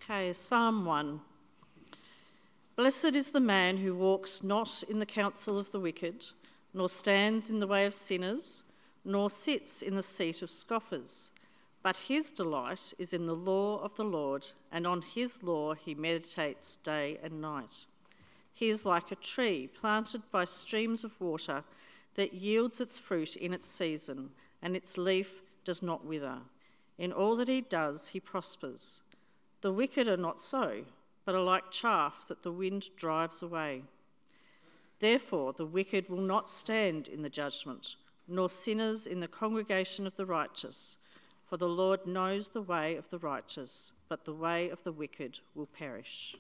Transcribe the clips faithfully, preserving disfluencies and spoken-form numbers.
Okay, Psalm one. Blessed is the man who walks not in the counsel of the wicked, nor stands in the way of sinners, nor sits in the seat of scoffers. But his delight is in the law of the Lord, and on his law he meditates day and night. He is like a tree planted by streams of water that yields its fruit in its season, and its leaf does not wither. In all that he does, he prospers. The wicked are not so, but are like chaff that the wind drives away. Therefore, the wicked will not stand in the judgment, nor sinners in the congregation of the righteous. For the Lord knows the way of the righteous, but the way of the wicked will perish.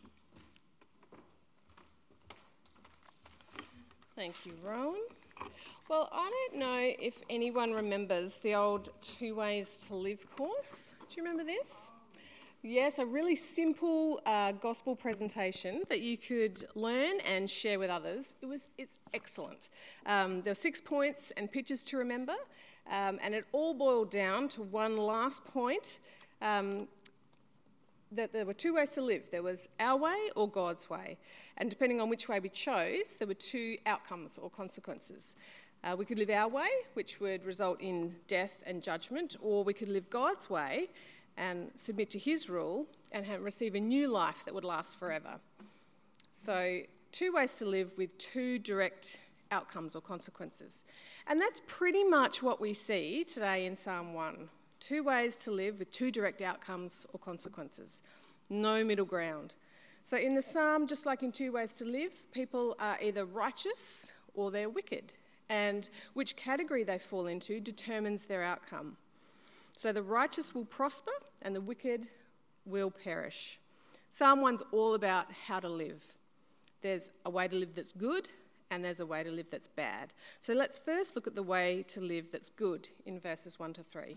Thank you, Rowan. Well, I don't know if anyone remembers the old Two Ways to Live course. Do you remember this? Yes, a really simple uh, gospel presentation that you could learn and share with others. It was it's excellent. Um, there were six points and pictures to remember, um, and it all boiled down to one last point, um, that there were two ways to live. There was our way or God's way, and depending on which way we chose, there were two outcomes or consequences. Uh, we could live our way, which would result in death and judgment, or we could live God's way and submit to his rule and have, receive a new life that would last forever. So two ways to live with two direct outcomes or consequences. And that's pretty much what we see today in Psalm one. Two ways to live with two direct outcomes or consequences. No middle ground. So in the psalm, just like in Two Ways to Live, people are either righteous or they're wicked. And which category they fall into determines their outcome. So the righteous will prosper and the wicked will perish. Psalm one's all about how to live. There's a way to live that's good and there's a way to live that's bad. So let's first look at the way to live that's good in verses one to three.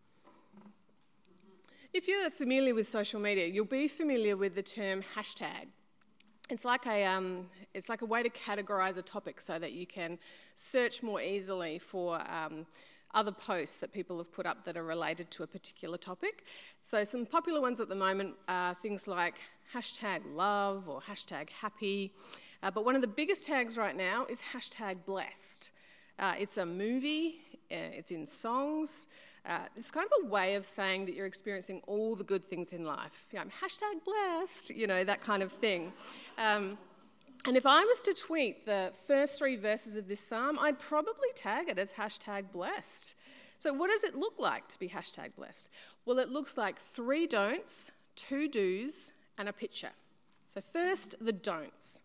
If you're familiar with social media, you'll be familiar with the term hashtag. It's like a um, it's like a way to categorise a topic so that you can search more easily for um, other posts that people have put up that are related to a particular topic. So some popular ones at the moment are things like hashtag love or hashtag happy. Uh, but one of the biggest tags right now is hashtag blessed. Uh, it's a movie, uh, it's in songs. Uh, it's kind of a way of saying that you're experiencing all the good things in life. You know, I'm hashtag blessed, you know, that kind of thing. Um, and if I was to tweet the first three verses of this psalm, I'd probably tag it as hashtag blessed. So what does it look like to be hashtag blessed? Well, it looks like three don'ts, two do's, and a picture. So first, the don'ts.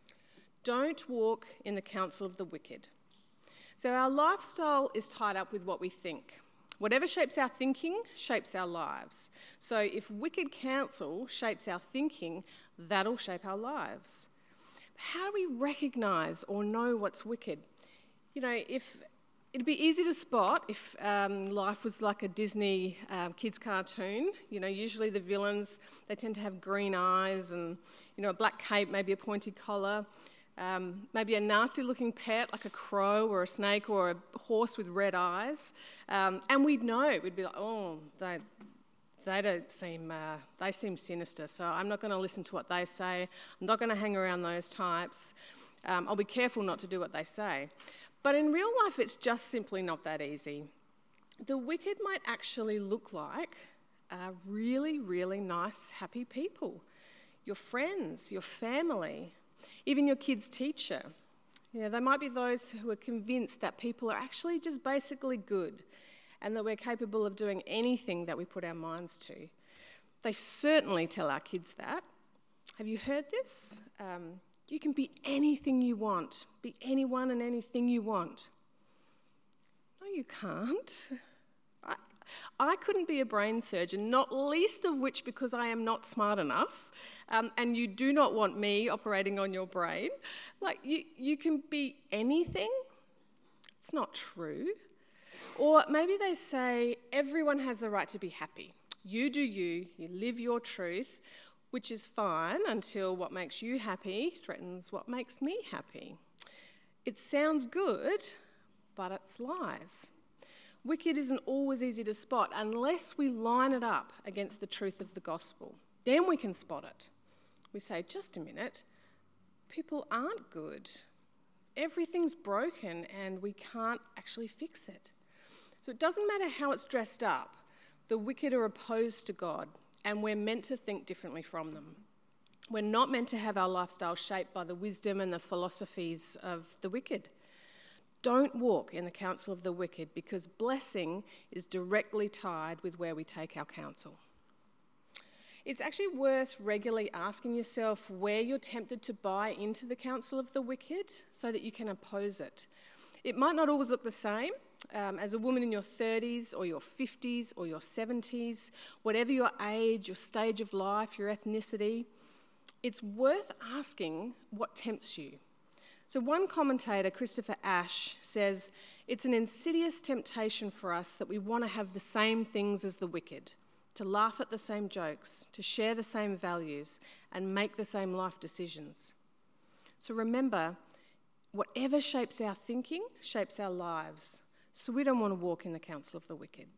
Don't walk in the counsel of the wicked. So our lifestyle is tied up with what we think. Whatever shapes our thinking shapes our lives. So if wicked counsel shapes our thinking, that'll shape our lives. How do we recognise or know what's wicked? You know, if it'd be easy to spot if um, life was like a Disney um, kids cartoon. You know, usually the villains, they tend to have green eyes and, you know, a black cape, maybe a pointy collar. Um, maybe a nasty-looking pet like a crow or a snake or a horse with red eyes, um, and we'd know. We'd be like, "Oh, they, they don't seem, uh, they seem sinister. So I'm not going to listen to what they say. I'm not going to hang around those types. Um, I'll be careful not to do what they say." But in real life, it's just simply not that easy. The wicked might actually look like uh, really, really nice, happy people. Your friends, your family. Even your kid's teacher. You know, they might be those who are convinced that people are actually just basically good and that we're capable of doing anything that we put our minds to. They certainly tell our kids that. Have you heard this? Um, you can be anything you want. Be anyone and anything you want. No, you can't. I, I couldn't be a brain surgeon, not least of which because I am not smart enough. Um, and you do not want me operating on your brain. Like, you, you can be anything. It's not true. Or maybe they say, everyone has the right to be happy. You do you, you live your truth, which is fine until what makes you happy threatens what makes me happy. It sounds good, but it's lies. Wicked isn't always easy to spot unless we line it up against the truth of the gospel. Then we can spot it. We say, just a minute, people aren't good. Everything's broken and we can't actually fix it. So it doesn't matter how it's dressed up. The wicked are opposed to God, and we're meant to think differently from them. We're not meant to have our lifestyle shaped by the wisdom and the philosophies of the wicked. Don't walk in the counsel of the wicked, because blessing is directly tied with where we take our counsel. It's actually worth regularly asking yourself where you're tempted to buy into the counsel of the wicked so that you can oppose it. It might not always look the same. Um, as a woman in your thirties or your fifties or your seventies, whatever your age, your stage of life, your ethnicity, it's worth asking what tempts you. So one commentator, Christopher Ash, says it's an insidious temptation for us that we want to have the same things as the wicked, to laugh at the same jokes, to share the same values, and make the same life decisions. So remember, whatever shapes our thinking shapes our lives. So we don't want to walk in the counsel of the wicked.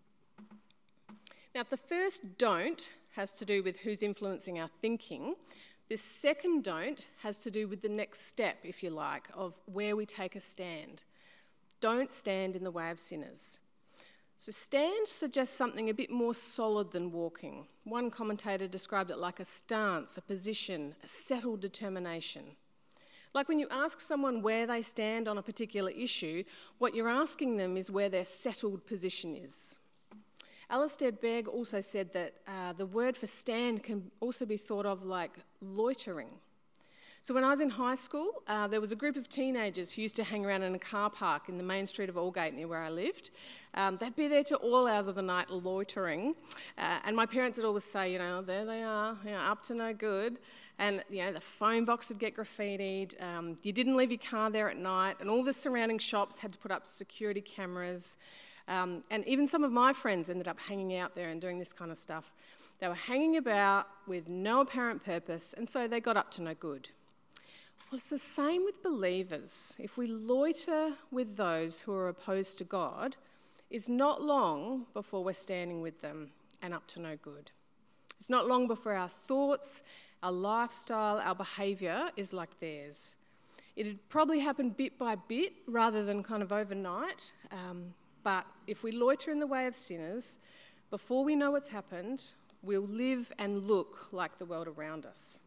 Now, if the first don't has to do with who's influencing our thinking, this second don't has to do with the next step, if you like, of where we take a stand. Don't stand in the way of sinners. So stand suggests something a bit more solid than walking. One commentator described it like a stance, a position, a settled determination. Like when you ask someone where they stand on a particular issue, what you're asking them is where their settled position is. Alistair Begg also said that uh, the word for stand can also be thought of like loitering. So when I was in high school, uh, there was a group of teenagers who used to hang around in a car park in the main street of Aldgate near where I lived. Um, they'd be there to all hours of the night loitering. Uh, and my parents would always say, you know, there they are, you know, up to no good. And, you know, the phone box would get graffitied. Um, you didn't leave your car there at night. And all the surrounding shops had to put up security cameras. Um, and even some of my friends ended up hanging out there and doing this kind of stuff. They were hanging about with no apparent purpose, and so they got up to no good. Well, it's the same with believers. If we loiter with those who are opposed to God, it's not long before we're standing with them and up to no good. It's not long before our thoughts, our lifestyle, our behaviour is like theirs. It'd probably happen bit by bit rather than kind of overnight. Um, but if we loiter in the way of sinners, before we know what's happened, we'll live and look like the world around us.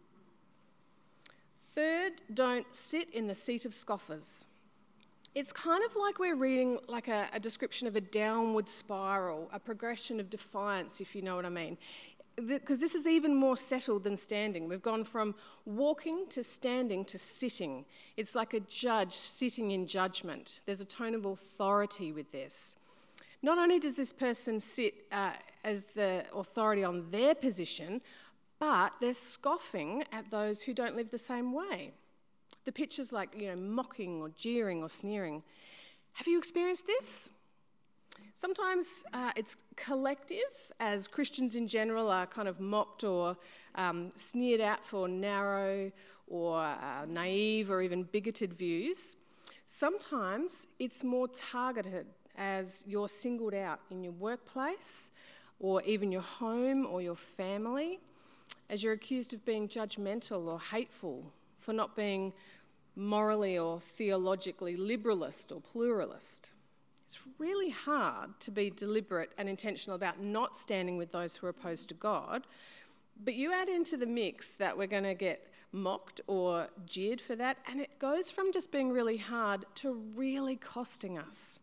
Third, don't sit in the seat of scoffers. It's kind of like we're reading like a, a description of a downward spiral, a progression of defiance, if you know what I mean. Because this is even more settled than standing. We've gone from walking to standing to sitting. It's like a judge sitting in judgment. There's a tone of authority with this. Not only does this person sit uh, as the authority on their position, but they're scoffing at those who don't live the same way. The picture's like, you know, mocking or jeering or sneering. Have you experienced this? Sometimes uh, it's collective, as Christians in general are kind of mocked or um, sneered at for narrow or uh, naive or even bigoted views. Sometimes it's more targeted, as you're singled out in your workplace or even your home or your family, as you're accused of being judgmental or hateful for not being morally or theologically liberalist or pluralist. It's really hard to be deliberate and intentional about not standing with those who are opposed to God, but you add into the mix that we're going to get mocked or jeered for that, and it goes from just being really hard to really costing us.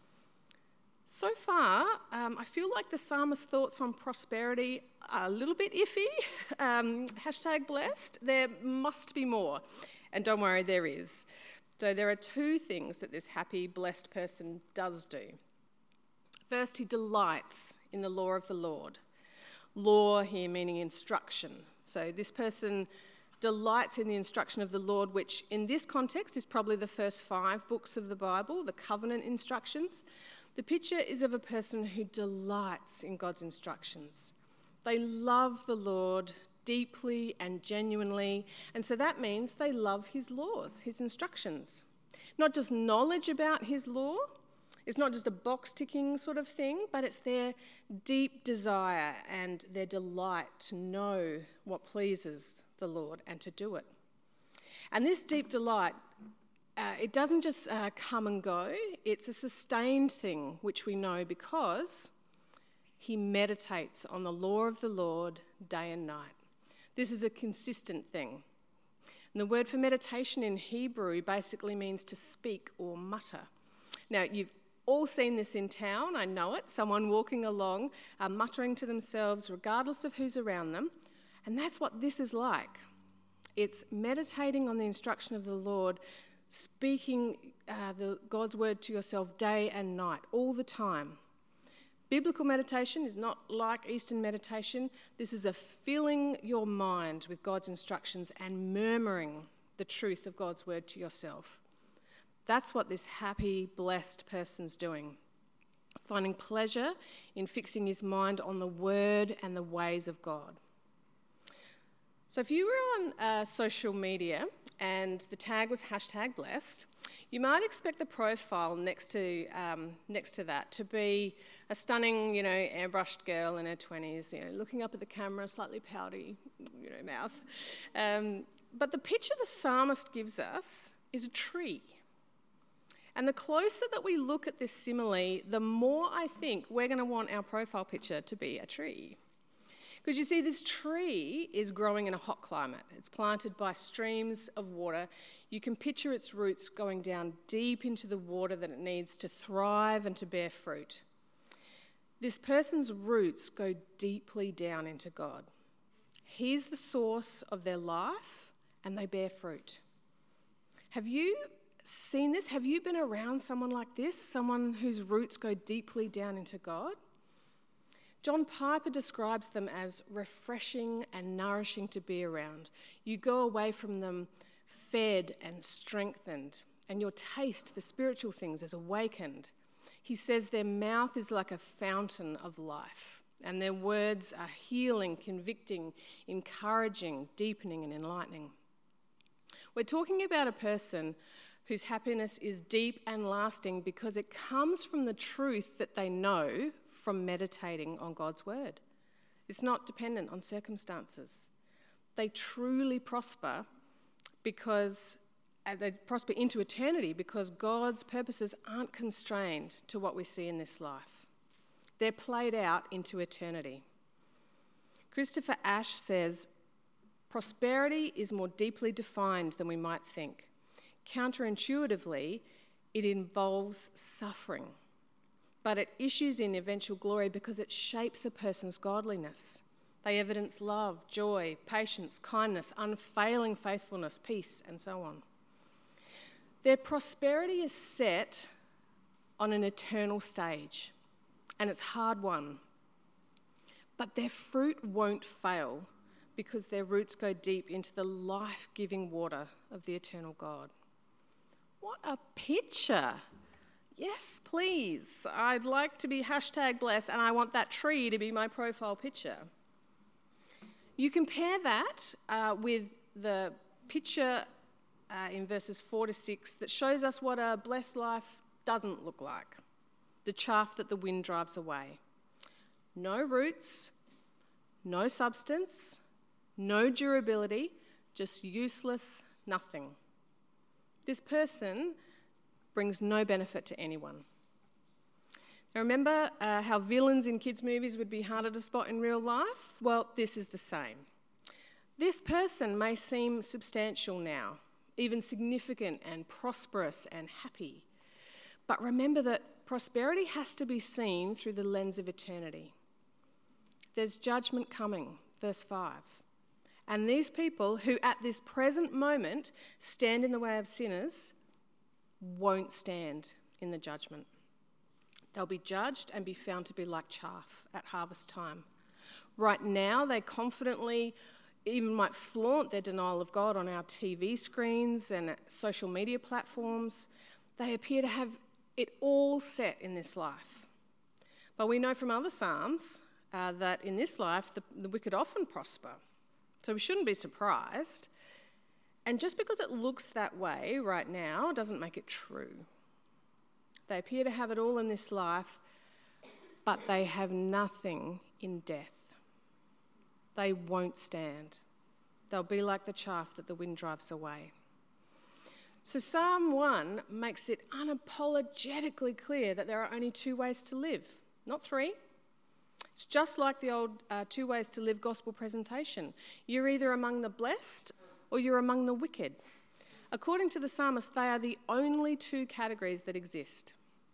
So far, um, I feel like the psalmist's thoughts on prosperity are a little bit iffy. Um, hashtag blessed. There must be more. And don't worry, there is. So there are two things that this happy, blessed person does do. First, he delights in the law of the Lord. Law here meaning instruction. So this person delights in the instruction of the Lord, which in this context is probably the first five books of the Bible, the covenant instructions. The picture is of a person who delights in God's instructions. They love the Lord deeply and genuinely, and so that means they love his laws, his instructions. Not just knowledge about his law, It's not just a box-ticking sort of thing, but it's their deep desire and their delight to know what pleases the Lord and to do it. And this deep delight, uh, it doesn't just uh, come and go. It's a sustained thing, which we know because he meditates on the law of the Lord day and night. This is a consistent thing. And the word for meditation in Hebrew basically means to speak or mutter. Now, you've all seen this in town, I know it, someone walking along, uh, muttering to themselves regardless of who's around them. And that's what this is like. It's meditating on the instruction of the Lord, speaking uh, the, God's word to yourself day and night, all the time. Biblical meditation is not like Eastern meditation. This is a filling your mind with God's instructions and murmuring the truth of God's word to yourself. That's what this happy, blessed person's doing, finding pleasure in fixing his mind on the word and the ways of God. So if you were on uh, social media and the tag was hashtag blessed, you might expect the profile next to um, next to that to be a stunning, you know, airbrushed girl in her twenties, you know, looking up at the camera, slightly pouty, you know, mouth. Um, but the picture the psalmist gives us is a tree. And the closer that we look at this simile, the more I think we're going to want our profile picture to be a tree. Because you see, this tree is growing in a hot climate. It's planted by streams of water. You can picture its roots going down deep into the water that it needs to thrive and to bear fruit. This person's roots go deeply down into God. He's the source of their life, and they bear fruit. Have you seen this? Have you been around someone like this, someone whose roots go deeply down into God? John Piper describes them as refreshing and nourishing to be around. You go away from them fed and strengthened, and your taste for spiritual things is awakened. He says their mouth is like a fountain of life, and their words are healing, convicting, encouraging, deepening, and enlightening. We're talking about a person whose happiness is deep and lasting because it comes from the truth that they know from meditating on God's word. It's not dependent on circumstances. They truly prosper because uh, they prosper into eternity because God's purposes aren't constrained to what we see in this life. They're played out into eternity. Christopher Ash says, prosperity is more deeply defined than we might think. Counterintuitively, it involves suffering, but it issues in eventual glory because it shapes a person's godliness. They evidence love, joy, patience, kindness, unfailing faithfulness, peace, and so on. Their prosperity is set on an eternal stage, and it's hard won. But their fruit won't fail because their roots go deep into the life-giving water of the eternal God. What a picture! Yes, please. I'd like to be hashtag blessed, and I want that tree to be my profile picture. You compare that uh, with the picture uh, in verses four to six that shows us what a blessed life doesn't look like. The chaff that the wind drives away. No roots, no substance, no durability, just useless nothing. This person brings no benefit to anyone. Now remember uh, how villains in kids' movies would be harder to spot in real life? Well, this is the same. This person may seem substantial now, even significant and prosperous and happy. But remember that prosperity has to be seen through the lens of eternity. There's judgment coming, verse five. And these people who at this present moment stand in the way of sinners won't stand in the judgment. They'll be judged and be found to be like chaff at harvest time. Right now, they confidently even might flaunt their denial of God on our T V screens and social media platforms. They appear to have it all set in this life. But we know from other Psalms uh, that in this life, the, the wicked often prosper. So we shouldn't be surprised. And just because it looks that way right now doesn't make it true. They appear to have it all in this life, but they have nothing in death. They won't stand. They'll be like the chaff that the wind drives away. So Psalm one makes it unapologetically clear that there are only two ways to live, not three. It's just like the old uh, two ways to live gospel presentation. You're either among the blessed or you're among the wicked. According to the psalmist, they are the only two categories that exist.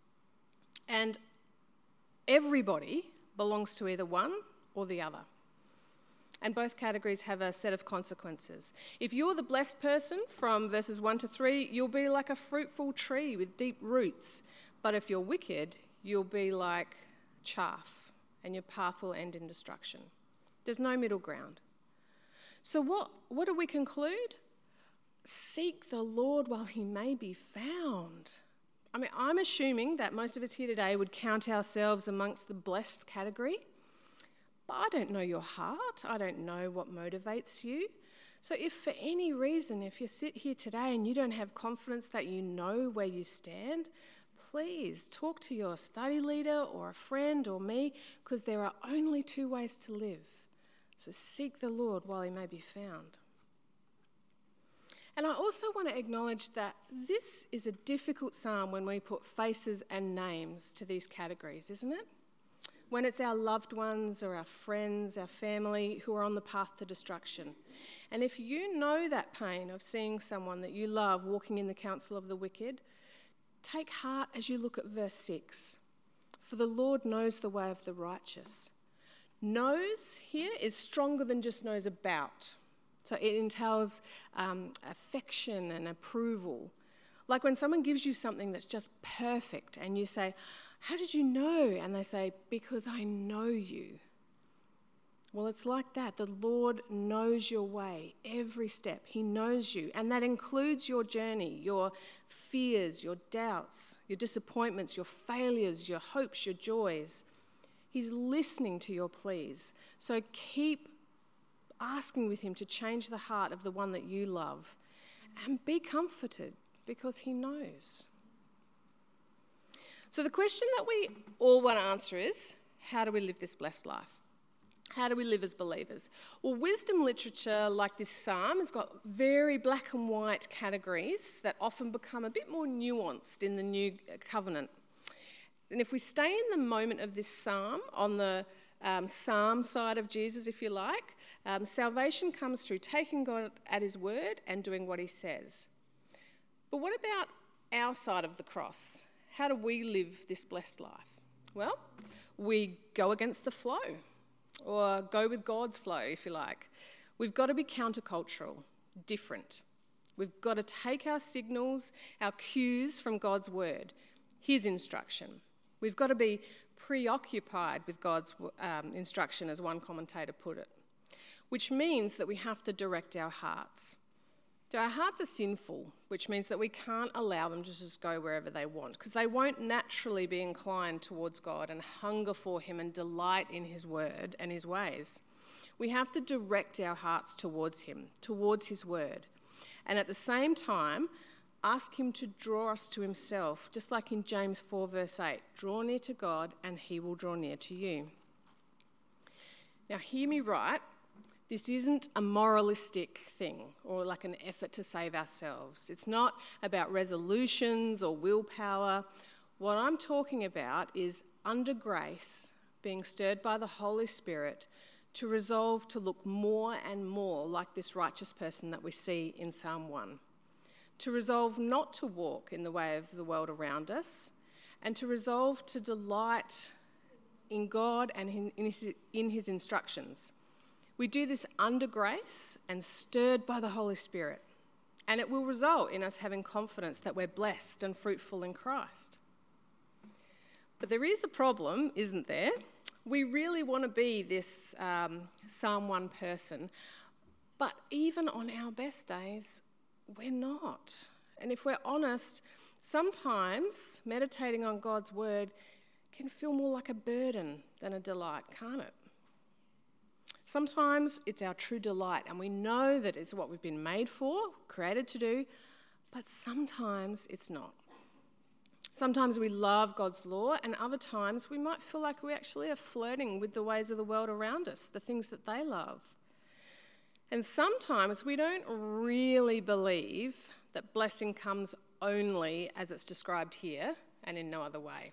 And everybody belongs to either one or the other. And both categories have a set of consequences. If you're the blessed person from verses one to three, you'll be like a fruitful tree with deep roots. But if you're wicked, you'll be like chaff, and your path will end in destruction. There's no middle ground. So what, what do we conclude? Seek the Lord while he may be found. I mean, I'm assuming that most of us here today would count ourselves amongst the blessed category. But I don't know your heart. I don't know what motivates you. So if for any reason, if you sit here today and you don't have confidence that you know where you stand, please talk to your study leader or a friend or me, because there are only two ways to live. So seek the Lord while he may be found. And I also want to acknowledge that this is a difficult psalm when we put faces and names to these categories, isn't it? When it's our loved ones or our friends, our family who are on the path to destruction. And if you know that pain of seeing someone that you love walking in the counsel of the wicked, take heart as you look at verse six. For the Lord knows the way of the righteous. Knows here is stronger than just knows about. So it entails um, affection and approval. Like when someone gives you something that's just perfect and you say, "How did you know?" And they say, "Because I know you." Well, it's like that. The Lord knows your way, every step. He knows you. And that includes your journey, your fears, your doubts, your disappointments, your failures, your hopes, your joys. He's listening to your pleas. So keep asking with him to change the heart of the one that you love. And be comforted, because he knows. So the question that we all want to answer is, how do we live this blessed life? How do we live as believers? Well, wisdom literature like this psalm has got very black and white categories that often become a bit more nuanced in the new covenant. And if we stay in the moment of this psalm, on the um, psalm side of Jesus, if you like, um, salvation comes through taking God at his word and doing what he says. But what about our side of the cross? How do we live this blessed life? Well, we go against the flow, or go with God's flow, if you like. We've got to be countercultural, different. We've got to take our signals, our cues from God's word, his instruction. We've got to be preoccupied with God's um, instruction, as one commentator put it, which means that we have to direct our hearts. So our hearts are sinful, which means that we can't allow them to just go wherever they want, because they won't naturally be inclined towards God and hunger for him and delight in his word and his ways. We have to direct our hearts towards him, towards his word. And at the same time, ask him to draw us to himself, just like in James four verse eight, draw near to God and he will draw near to you. Now hear me right. This isn't a moralistic thing or like an effort to save ourselves. It's not about resolutions or willpower. What I'm talking about is, under grace, being stirred by the Holy Spirit to resolve to look more and more like this righteous person that we see in Psalm one. To resolve not to walk in the way of the world around us, and to resolve to delight in God and in his, in his instructions. We do this under grace and stirred by the Holy Spirit, and it will result in us having confidence that we're blessed and fruitful in Christ. But there is a problem, isn't there? We really want to be this um, Psalm one person, but even on our best days, we're not. And if we're honest, sometimes meditating on God's word can feel more like a burden than a delight, can't it? Sometimes it's our true delight, and we know that it's what we've been made for, created to do, but sometimes it's not. Sometimes we love God's law, and other times we might feel like we actually are flirting with the ways of the world around us, the things that they love. And sometimes we don't really believe that blessing comes only as it's described here and in no other way.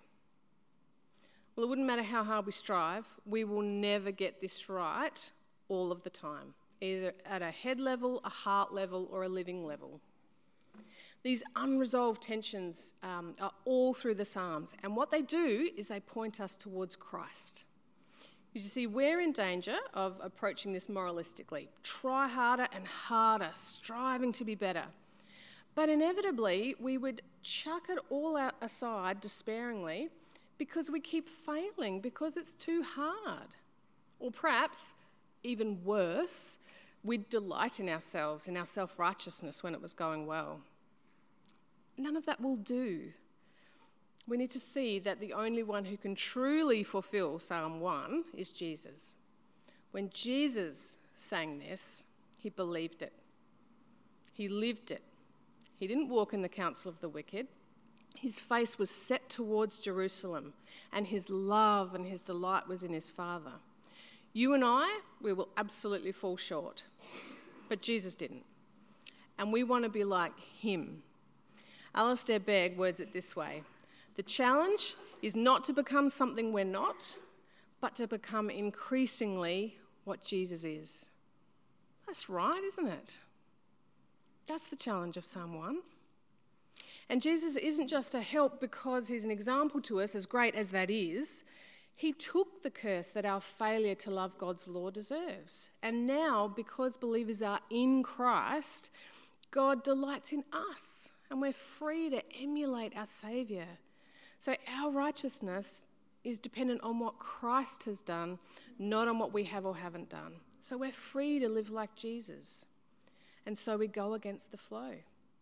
Well, it wouldn't matter how hard we strive, we will never get this right all of the time, either at a head level, a heart level, or a living level. These unresolved tensions um, are all through the Psalms, and what they do is they point us towards Christ. You see, we're in danger of approaching this moralistically. Try harder and harder, striving to be better. But inevitably, we would chuck it all out aside despairingly because we keep failing, because it's too hard. Or perhaps, even worse, we'd delight in ourselves, in our self-righteousness when it was going well. None of that will do. We need to see that the only one who can truly fulfill Psalm one is Jesus. When Jesus sang this, he believed it. He lived it. He didn't walk in the counsel of the wicked. His face was set towards Jerusalem, and his love and his delight was in his Father. You and I, we will absolutely fall short, but Jesus didn't. And we want to be like him. Alistair Begg words it this way: the challenge is not to become something we're not, but to become increasingly what Jesus is. That's right, isn't it? That's the challenge of Psalm one. And Jesus isn't just a help because he's an example to us, as great as that is. He took the curse that our failure to love God's law deserves. And now, because believers are in Christ, God delights in us, and we're free to emulate our Saviour. So our righteousness is dependent on what Christ has done, not on what we have or haven't done. So we're free to live like Jesus. And so we go against the flow.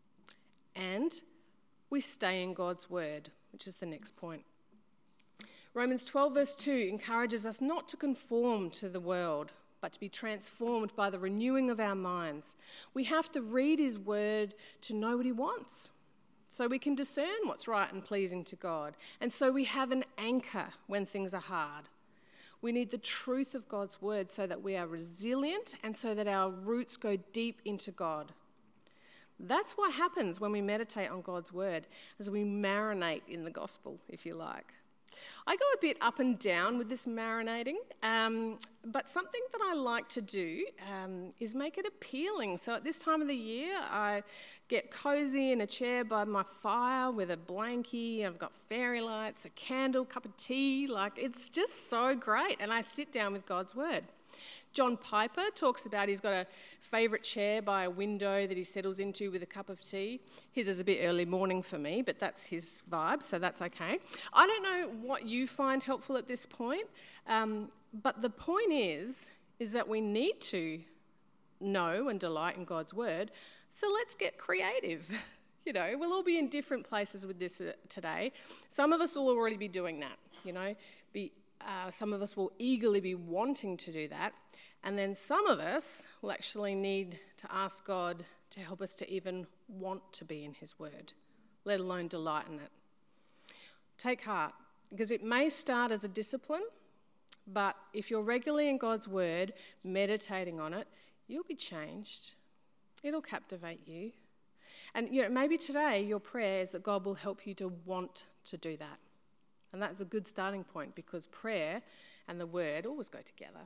And we stay in God's word, which is the next point. Romans twelve verse two encourages us not to conform to the world, but to be transformed by the renewing of our minds. We have to read his word to know what he wants, so we can discern what's right and pleasing to God. And so we have an anchor when things are hard. We need the truth of God's word so that we are resilient and so that our roots go deep into God. That's what happens when we meditate on God's word, as we marinate in the gospel, if you like. I go a bit up and down with this marinating, um, but something that I like to do um, is make it appealing. So at this time of the year, I get cosy in a chair by my fire with a blankie. I've got fairy lights, a candle, cup of tea. Like, it's just so great. And I sit down with God's word. John Piper talks about he's got a favourite chair by a window that he settles into with a cup of tea. His is a bit early morning for me, but that's his vibe, so that's okay. I don't know what you find helpful at this point, um, but the point is, is that we need to know and delight in God's word, so let's get creative. You know, we'll all be in different places with this today. Some of us will already be doing that, you know, be Uh, some of us will eagerly be wanting to do that, and then some of us will actually need to ask God to help us to even want to be in his word, let alone delight in it. Take heart, because it may start as a discipline, but if you're regularly in God's word, meditating on it, you'll be changed. It'll captivate you. And you know, maybe today your prayer is that God will help you to want to do that. And that's a good starting point, because prayer and the word always go together.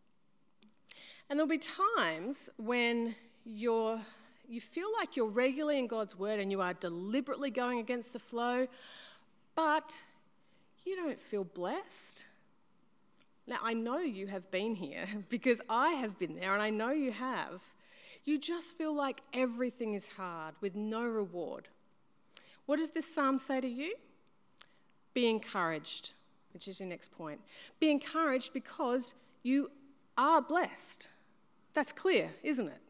And there'll be times when you're, you feel like you're regularly in God's word and you are deliberately going against the flow, but you don't feel blessed. Now, I know you have been here because I have been there, and I know you have. You just feel like everything is hard with no reward. What does this psalm say to you? Be encouraged, which is your next point. Be encouraged because you are blessed. That's clear, isn't it?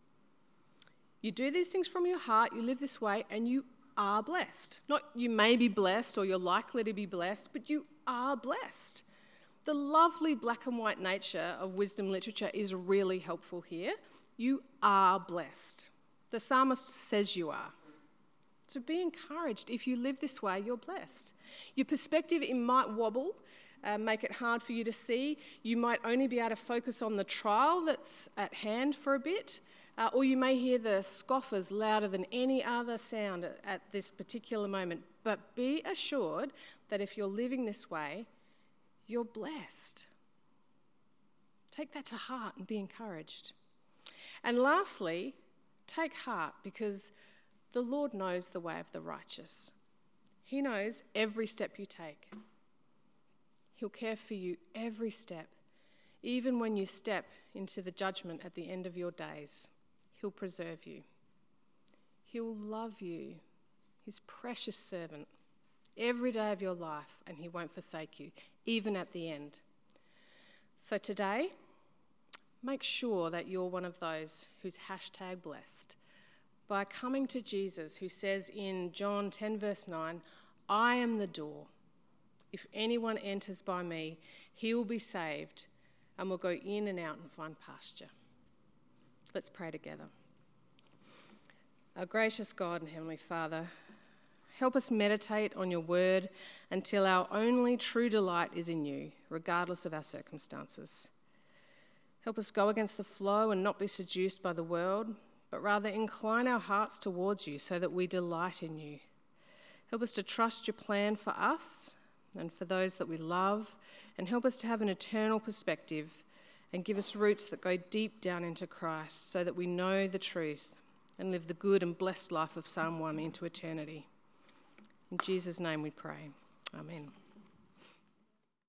You do these things from your heart, you live this way, and you are blessed. Not you may be blessed or you're likely to be blessed, but you are blessed. The lovely black and white nature of wisdom literature is really helpful here. You are blessed. The psalmist says you are. So be encouraged. If you live this way, you're blessed. Your perspective, it might wobble, uh, make it hard for you to see. You might only be able to focus on the trial that's at hand for a bit, uh, or you may hear the scoffers louder than any other sound at, at this particular moment. But be assured that if you're living this way, you're blessed. Take that to heart and be encouraged. And lastly, take heart, because the Lord knows the way of the righteous. He knows every step you take. He'll care for you every step. Even when you step into the judgment at the end of your days, He'll preserve you. He'll love you, His precious servant, every day of your life, and He won't forsake you, even at the end. So today, make sure that you're one of those who's hashtag blessed by coming to Jesus, who says in John ten verse nine, I am the door. If anyone enters by me, he will be saved and will go in and out and find pasture. Let's pray together. Our gracious God and Heavenly Father, help us meditate on your word until our only true delight is in you, regardless of our circumstances. Help us go against the flow and not be seduced by the world, but rather incline our hearts towards you so that we delight in you. Help us to trust your plan for us and for those that we love, and help us to have an eternal perspective and give us roots that go deep down into Christ so that we know the truth and live the good and blessed life of Psalm one into eternity. In Jesus' name we pray. Amen.